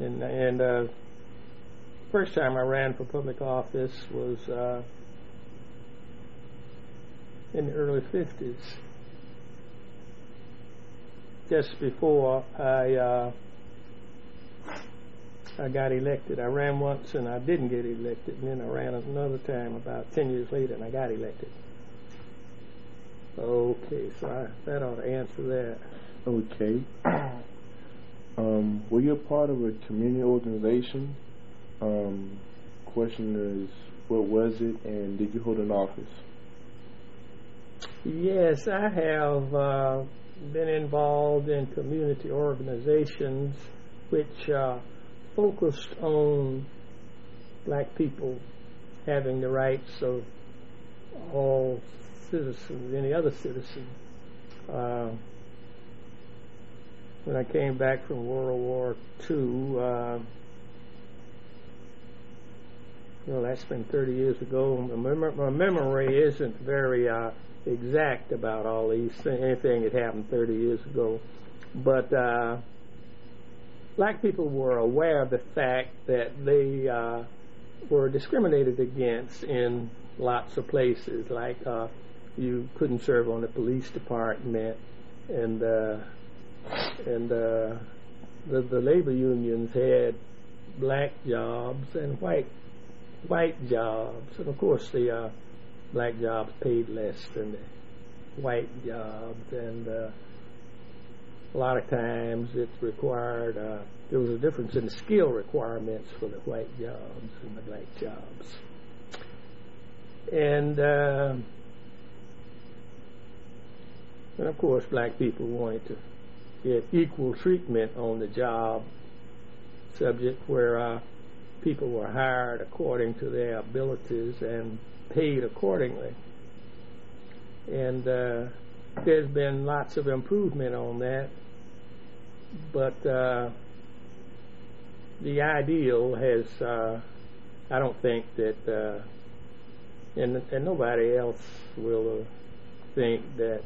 And first time I ran for public office was in the early 50s, just before I got elected. I ran once and I didn't get elected, and then I ran another time about 10 years later and I got elected. Okay, so that ought to answer that. Okay. Were you a part of a community organization? Question is, what was it, and did you hold an office? Yes, I have been involved in community organizations which focused on black people having the rights of all citizens, any other citizen. When I came back from World War II, well, that's been 30 years ago. My memory isn't very exact about all these things, anything that happened 30 years ago. But black people were aware of the fact that they were discriminated against in lots of places, like you couldn't serve on the police department, and the labor unions had black jobs and white jobs, and of course the black jobs paid less than the white jobs, and a lot of times it required there was a difference in the skill requirements for the white jobs and the black jobs, and of course black people wanted to get equal treatment on the job subject, where people were hired according to their abilities and paid accordingly. And there's been lots of improvement on that, but the ideal has, I don't think that, and nobody else will think that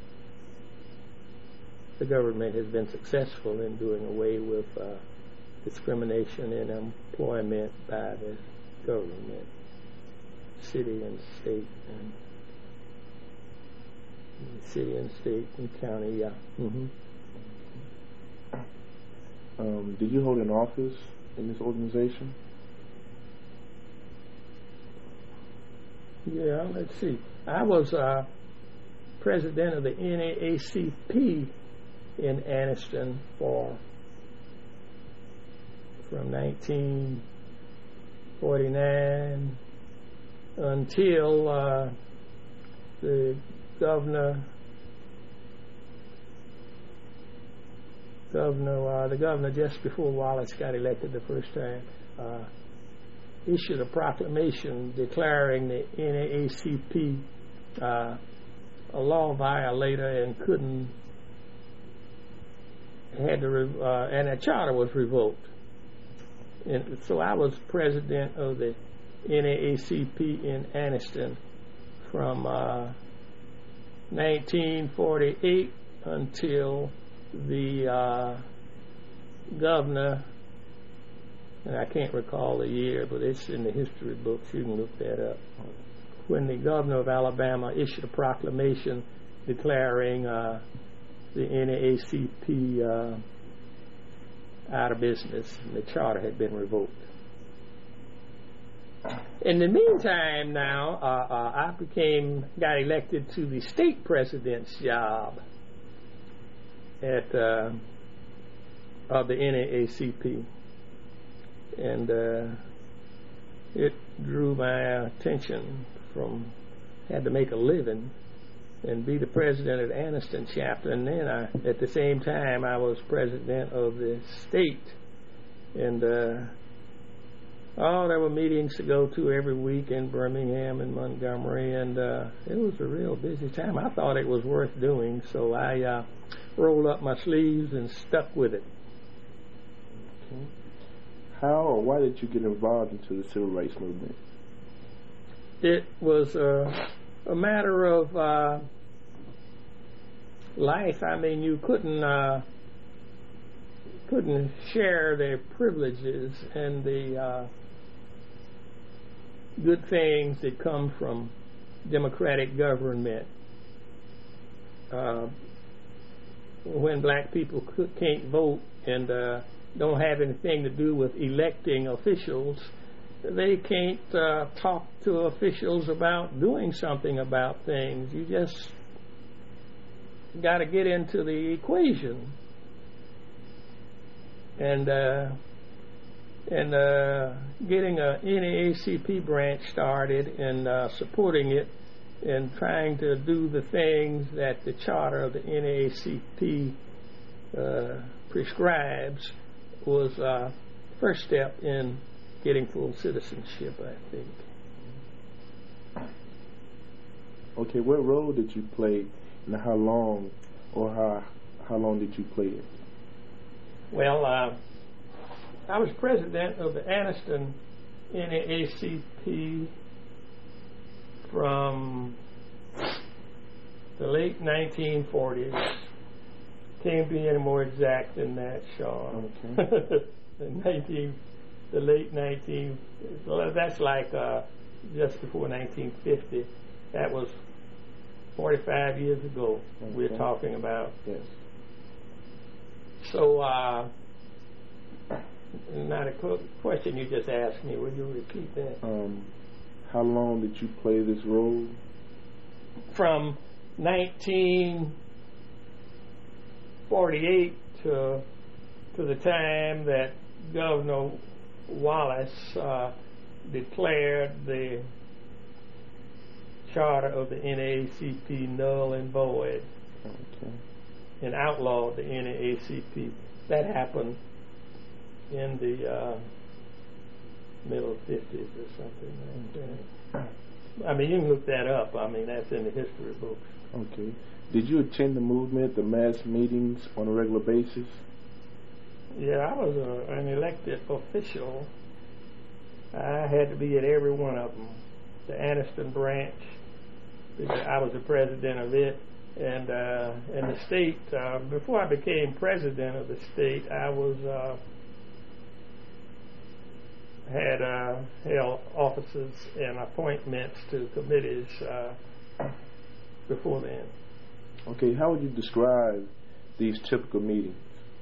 the government has been successful in doing away with discrimination in employment by the government, city and state, and county. Yeah. Did you hold an office in this organization? Yeah, let's see. I was president of the NAACP in Anniston from 1949 until the governor just before Wallace got elected the first time issued a proclamation declaring the NAACP a law violator and and the charter was revoked. And so I was president of the NAACP in Anniston from 1948 until the governor, and I can't recall the year, but it's in the history books, you can look that up, when the governor of Alabama issued a proclamation declaring the NAACP out of business, and the charter had been revoked. In the meantime, now I got elected to the state president's job of the NAACP, and it drew my attention. Had to make a living and be the president of the Anniston chapter, and then at the same time I was president of the state, and there were meetings to go to every week in Birmingham and Montgomery, and it was a real busy time. I thought it was worth doing, so I rolled up my sleeves and stuck with it. Okay. How or why did you get involved into the civil rights movement? It was a matter of life. I mean, you couldn't couldn't share their privileges and the good things that come from democratic government. When black people can't vote and don't have anything to do with electing officials, they can't talk to officials about doing something about things. You just got to get into the equation. And getting a NAACP branch started and supporting it and trying to do the things that the charter of the NAACP prescribes was first step in getting full citizenship, I think. Okay, what role did you play, and how long, or how long did you play it? Well, I was president of the Anniston NAACP from the late 1940s. Can't be any more exact than that, Sean. Okay. The late 19, well, that's like just before 1950. That was 45 years ago. Okay. We're talking about. Yes. So, now the question you just asked me, will you repeat that? How long did you play this role? From 1948 to the time that Governor Wallace declared the charter of the NAACP null and void. Okay. And outlawed the NAACP. That happened in the middle 50s or something like that. I mean, you can look that up. I mean, that's in the history books. Okay. Did you attend the movement, the mass meetings on a regular basis? Yeah, I was an elected official. I had to be at every one of them. The Anniston branch, I was the president of it. And the state, before I became president of the state, I was had held offices and appointments to committees before then. Okay, how would you describe these typical meetings?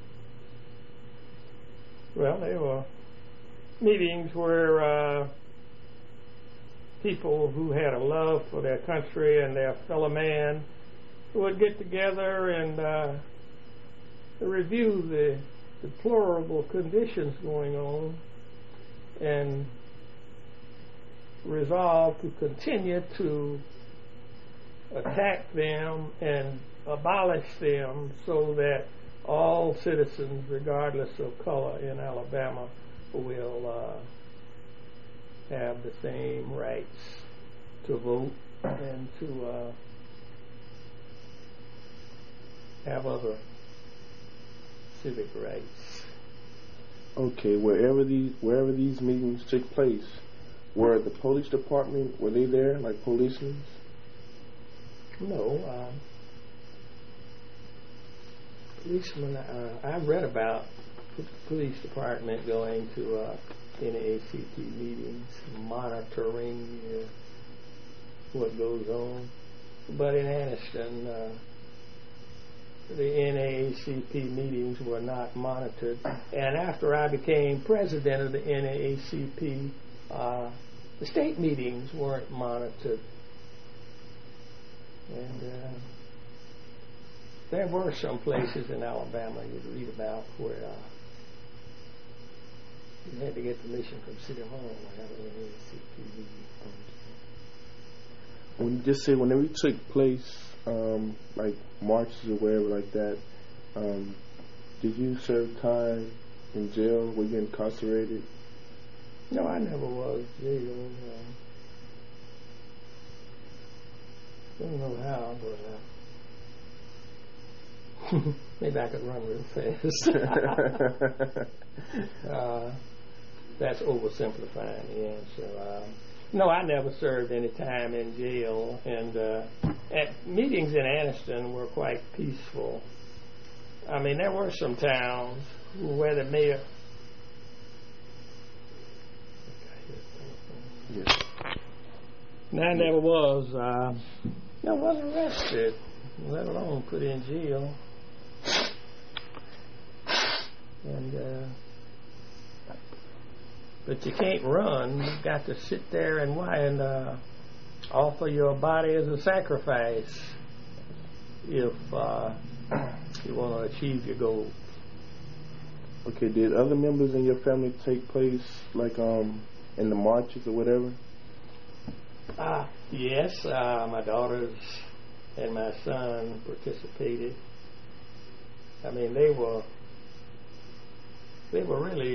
Well, they were meetings where people who had a love for their country and their fellow man would get together and review the deplorable conditions going on and resolve to continue to attack them and abolish them so that all citizens, regardless of color in Alabama, will have the same rights to vote and to have other civic rights. Okay, wherever these meetings took place, were the police department, were they there, like policemen? No, policemen. I read about the police department going to NAACP meetings, monitoring what goes on. But in Anniston, the NAACP meetings were not monitored. And after I became president of the NAACP, the state meetings weren't monitored. And there were some places in Alabama you'd read about where you had to get permission from City Hall to have an NAACP meeting. When you just say whenever it took place, like marches or wherever like that, did you serve time in jail? Were you incarcerated? No, I never was jailed. I don't know how, but maybe I could run real fast. That's oversimplifying the answer. No, I never served any time in jail, and meetings in Anniston were quite peaceful. I mean, there were some towns where the mayor. Yes. And I never was. I wasn't arrested, let alone put in jail. And but you can't run. You've got to sit there and offer your body as a sacrifice if you want to achieve your goals. Okay, did other members in your family take place, like in the marches or whatever? Yes, my daughters and my son participated. I mean, they were really,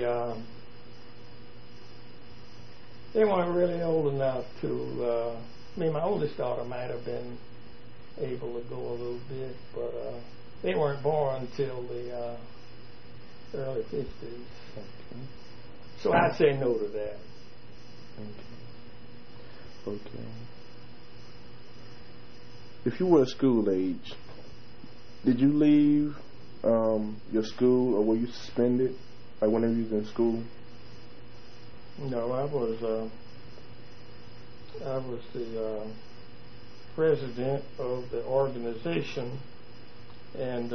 they weren't really old enough to, my oldest daughter might have been able to go a little bit, but they weren't born until the early 50s. Okay. So I'd say no to that. Okay. If you were school age, did you leave your school, or were you suspended, like whenever you was in school? No, I was the president of the organization, and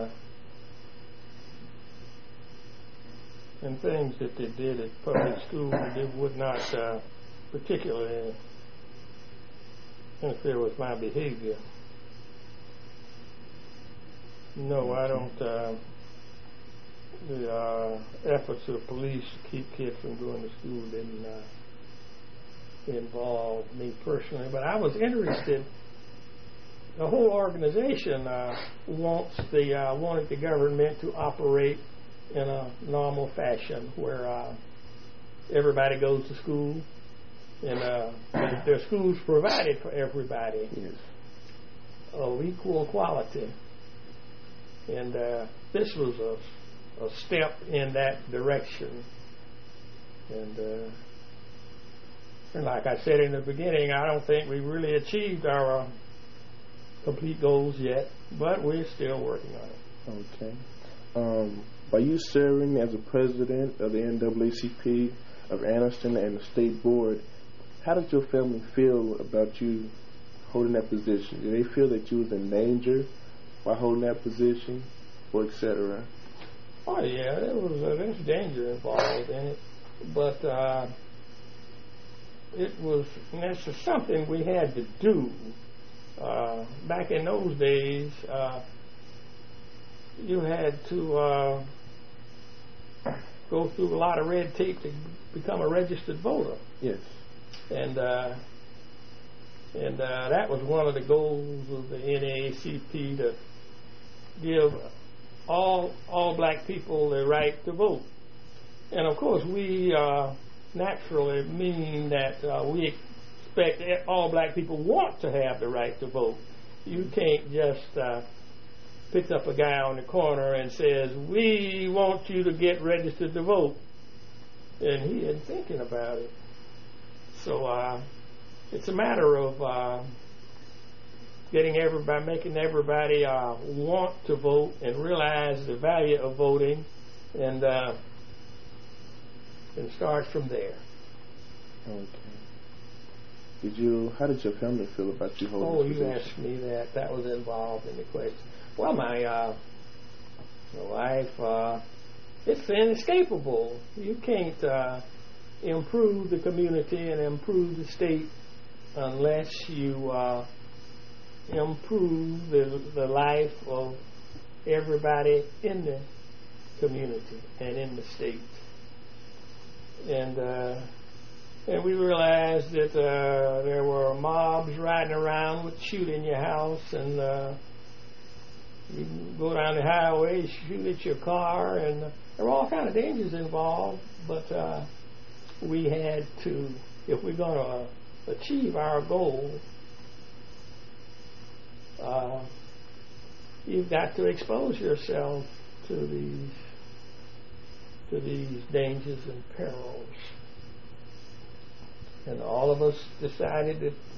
things that they did at public school, they would not particularly interfere with my behavior. No, I don't. The efforts of police to keep kids from going to school didn't involve me personally, but I was interested. The whole organization wanted the government to operate in a normal fashion, where everybody goes to school, and there are schools provided for everybody, yes, of equal quality. And this was a step in that direction. And like I said in the beginning, I don't think we really achieved our complete goals yet, but we're still working on it. Okay. By you serving as a president of the NAACP of Anniston and the state board, how did your family feel about you holding that position? Did they feel that you was in danger by holding that position, or etc.? Oh yeah, there's danger involved in it, but it's just something we had to do. Back in those days, you had to go through a lot of red tape to become a registered voter. Yes. And that was one of the goals of the NAACP, to give all black people the right to vote. And of course, we naturally mean that we expect all black people want to have the right to vote. You can't just pick up a guy on the corner and says, "We want you to get registered to vote," and he isn't thinking about it. So it's a matter of making everybody want to vote and realize the value of voting, and start from there. Okay. How did your family feel about you holding Oh, this you position? asked me that. That was involved in the question. Well, my wife, it's inescapable. You can't improve the community and improve the state unless you improve the life of everybody in the community and in the state. And we realized that there were mobs riding around with shoot in your house, and you can go down the highway, shoot at your car, and there were all kind of dangers involved. But we had to, if we're going to achieve our goal, you've got to expose yourself to these dangers and perils. And all of us decided that